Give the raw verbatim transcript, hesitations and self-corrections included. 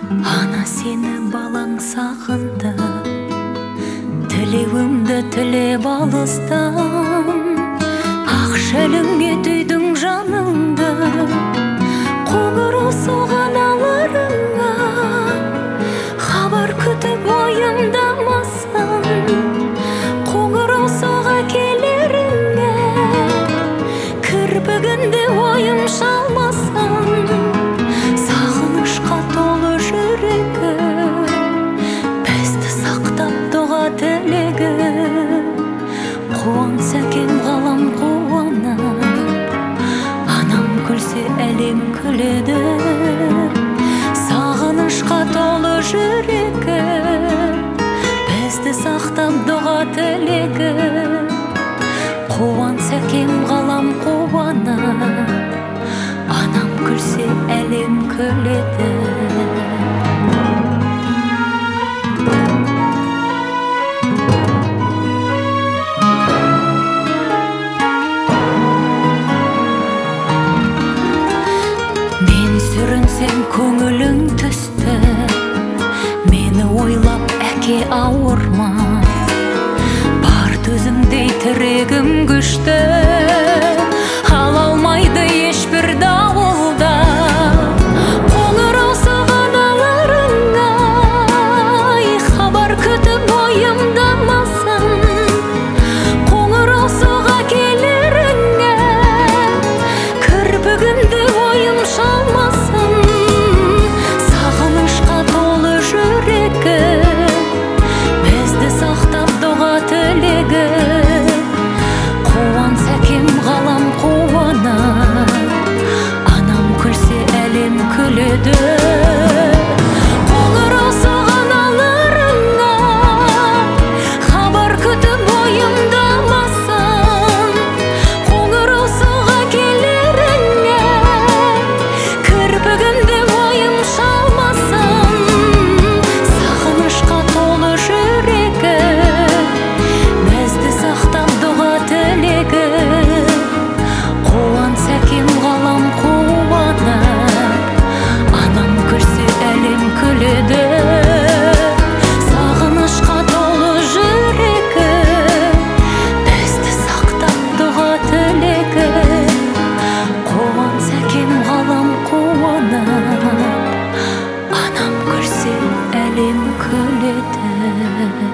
Ана сені балаң сағынды, тілеуімді тілеп алыстан. Ақ шәліңе түйдің жаныңды, қоңырау соған аларыңа. Хабар күтіп ойымдамасың, қоңырау соға келеріңе. Кірпігінде ойым шалмасың, сағынышқа толы жүрегі. Бізді сақтап дұға тілегі, қуан сәкем ғалам қуанып. Анам күлсе әлем күледі, сағынышқа толы жүрегі. Бізді сақтап дұға тілегі, қуан сәкем ғалам қуанып. Анам күлсе әлем күледі. Мен сүрінсем көңілің түсті, мені ойлап әке ауырма. Бар төзімдей тірегім күшті, ала алмайды ешбір дауылда. Қоңырау соған аларыңа, хабар күтіп ойымдамасың. Қоңырау соға келеріңе, кірпігінде ойым шалмасың. Сағынышқа толы жүрегі, бізді сақтап дұға тілегі. Қуан сәкем ғалам қуанып, анам күлсе әлем күледі. Қоңырау соған аларыңа, хабар күтіп ойымдамасың. Қоңырау соға келеріңе, кірпігінде ойым шалмасың. Сағынышқа толы жүрегі, бізді сақтап дұға тілегі. Қуан сәкем ғалам қуанып, анам күлсе әлем күледі. Сағынышқа толы жүрегі, бізді сақтап дұға тілегі. Қуан сәкем ғалам қуанып, анам күлсе әлем күледі.